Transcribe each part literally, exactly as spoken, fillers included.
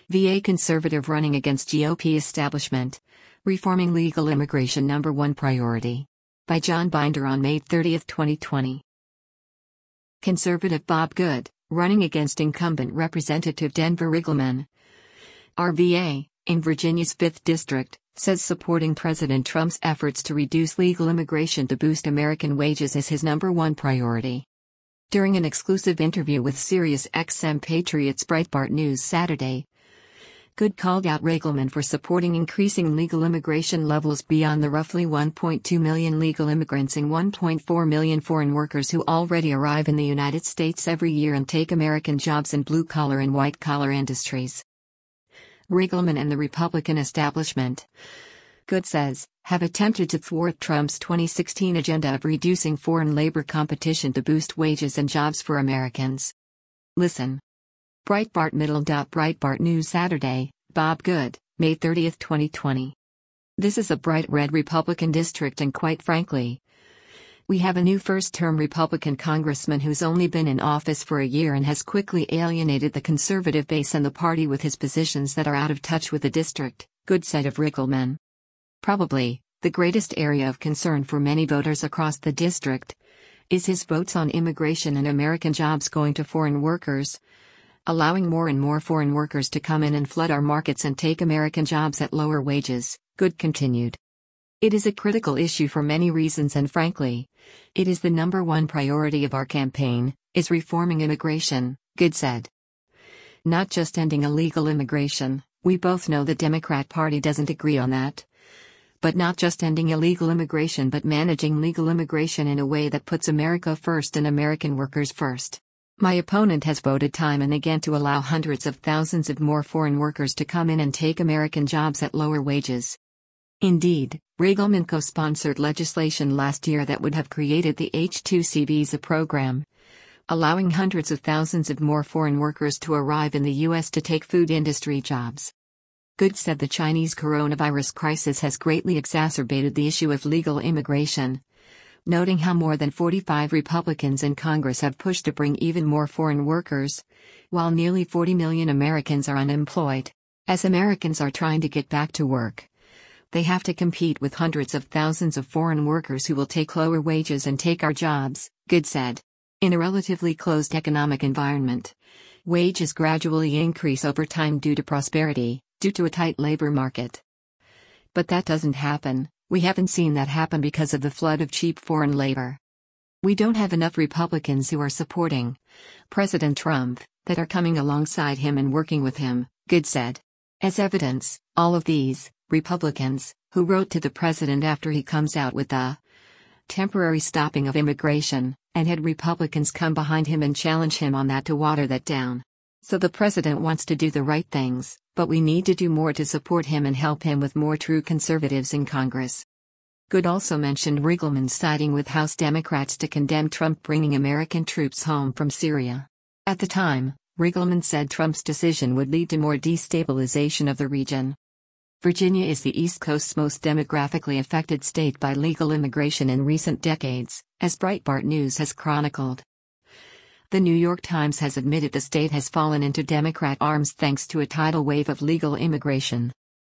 V A conservative running against G O P establishment. Reforming legal immigration number one priority. By John Binder on May thirtieth, twenty twenty. Conservative Bob Good, running against incumbent Representative Denver Riggleman. R V A, in Virginia's fifth District, says supporting President Trump's efforts to reduce legal immigration to boost American wages is his number one priority. During an exclusive interview with Sirius X M Patriots Breitbart News Saturday, Good called out Riggleman for supporting increasing legal immigration levels beyond the roughly one point two million legal immigrants and one point four million foreign workers who already arrive in the United States every year and take American jobs in blue-collar and white-collar industries. Riggleman and the Republican establishment, Good says, have attempted to thwart Trump's twenty sixteen agenda of reducing foreign labor competition to boost wages and jobs for Americans. Listen. Breitbart Middle. Breitbart News Saturday, Bob Good, May thirtieth, twenty twenty. This is a bright red Republican district, and quite frankly, we have a new first-term Republican congressman who's only been in office for a year and has quickly alienated the conservative base and the party with his positions that are out of touch with the district, Good said of Riggleman. Probably, the greatest area of concern for many voters across the district is his votes on immigration and American jobs going to foreign workers, allowing more and more foreign workers to come in and flood our markets and take American jobs at lower wages, Good continued. It is a critical issue for many reasons, and frankly, it is the number one priority of our campaign, is reforming immigration, Good said. Not just ending illegal immigration, we both know the Democrat Party doesn't agree on that. But not just ending illegal immigration, but managing legal immigration in a way that puts America first and American workers first. My opponent has voted time and again to allow hundreds of thousands of more foreign workers to come in and take American jobs at lower wages. Indeed, Riggleman co-sponsored legislation last year that would have created the H two C visa program, allowing hundreds of thousands of more foreign workers to arrive in the U S to take food industry jobs. Good said the Chinese coronavirus crisis has greatly exacerbated the issue of legal immigration, noting how more than forty-five Republicans in Congress have pushed to bring even more foreign workers, while nearly forty million Americans are unemployed. As Americans are trying to get back to work, they have to compete with hundreds of thousands of foreign workers who will take lower wages and take our jobs, Good said. In a relatively closed economic environment, wages gradually increase over time due to prosperity, due to a tight labor market. But that doesn't happen. We haven't seen that happen because of the flood of cheap foreign labor. We don't have enough Republicans who are supporting President Trump, that are coming alongside him and working with him, Good said. As evidence, all of these Republicans, who wrote to the president after he comes out with the temporary stopping of immigration, and had Republicans come behind him and challenge him on that to water that down. So the president wants to do the right things, but we need to do more to support him and help him with more true conservatives in Congress. Good also mentioned Riggleman siding with House Democrats to condemn Trump bringing American troops home from Syria. At the time, Riggleman said Trump's decision would lead to more destabilization of the region. Virginia is the East Coast's most demographically affected state by legal immigration in recent decades, as Breitbart News has chronicled. The New York Times has admitted the state has fallen into Democrat arms thanks to a tidal wave of legal immigration.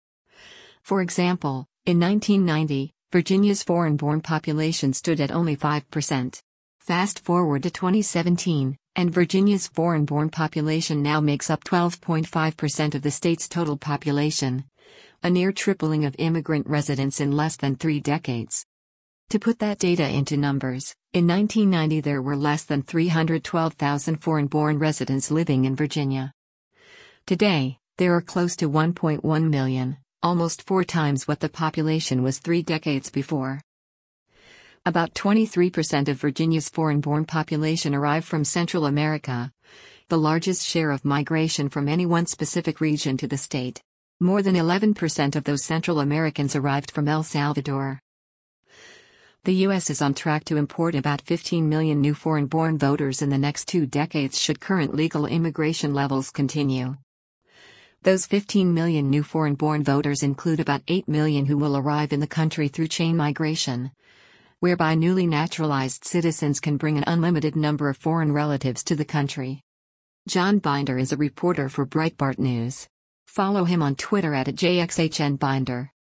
For example, in nineteen ninety, Virginia's foreign-born population stood at only five percent. Fast forward to twenty seventeen, and Virginia's foreign-born population now makes up twelve point five percent of the state's total population, a near tripling of immigrant residents in less than three decades. To put that data into numbers, in nineteen ninety there were less than three hundred twelve thousand foreign-born residents living in Virginia. Today, there are close to one point one million, almost four times what the population was three decades before. About twenty-three percent of Virginia's foreign-born population arrive from Central America, the largest share of migration from any one specific region to the state. More than eleven percent of those Central Americans arrived from El Salvador. The U S is on track to import about fifteen million new foreign-born voters in the next two decades should current legal immigration levels continue. Those fifteen million new foreign-born voters include about eight million who will arrive in the country through chain migration, whereby newly naturalized citizens can bring an unlimited number of foreign relatives to the country. John Binder is a reporter for Breitbart News. Follow him on Twitter at J X H N Binder.